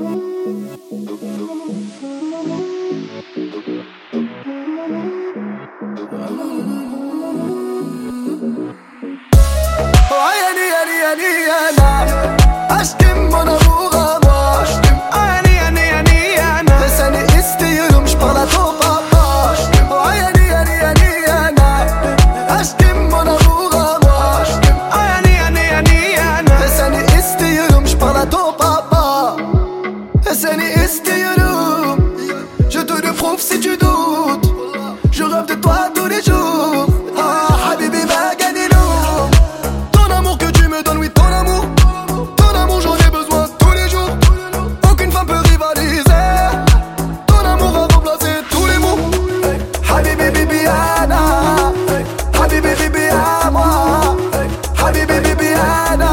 Aşkım bana buğlama. Ani ani ani ana. Ve seni istiyorum şpalato papa. Ani ani ani ana. Aşkım bana buğlama. Ani ani ani ana. Ve seni istiyorum şpalato papa. Ve seni istiyorum. Je te le prouve si tu doutes. Je rêve de toi tous les jours. Ah habibi maganino. Ton amour que tu me donnes, oui ton amour. Ton amour j'en ai besoin tous les jours. Aucune femme peut rivaliser. Ton amour a remplacé tous les mots. Habibi Bibiana. Habibi Bibiana. Habibi Bibiana.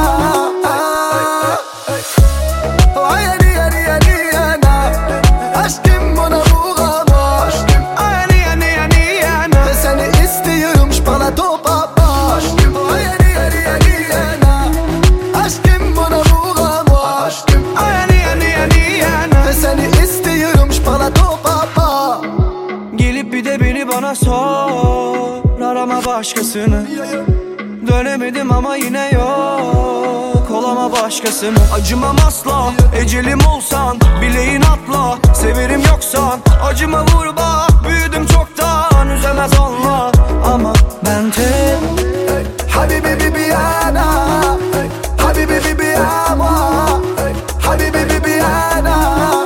Ayani yani yani yana. Aşkım bana buğlama. Ayani yani yani yana. Ve seni istiyorum şpalato papa. Ayani yani yani yana. Aşkım bana buğlama. Ayani yani yani yana. Ve seni istiyorum şpalato papa. Gelip bir de beni bana sor, arama başkasını. Dönemedim ama yine yok, olama başkası mı? Acımam asla, ecelim olsan, bileğin atla. Severim yoksan, acıma vur bak. Büyüdüm çoktan, üzemez anla. Ama ben tek Habibi Bibiana. Habibi Bibiana. Habibi Bibiana.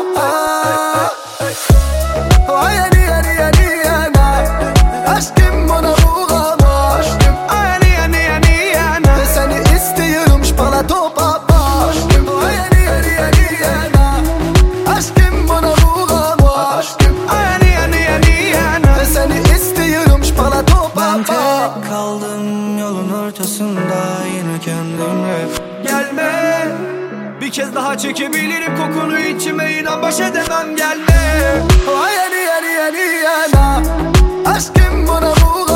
Ayani yani yani yana. Aşkım bana buğlama. Ayani yani yani yana. Ve seni istiyorum şpalato papa. Ayani yani yani yana. Aşkım bana buğlama. Ayani yani yani yana. Ve seni istiyorum şpalato ben papa. tek kaldım yolun ortasında, yine kendimle. Gelme, bir kez daha çekebilirim kokunu içime, inan baş edemem, gelme. Ayani yani yani yana. Aşkım bana buğlama.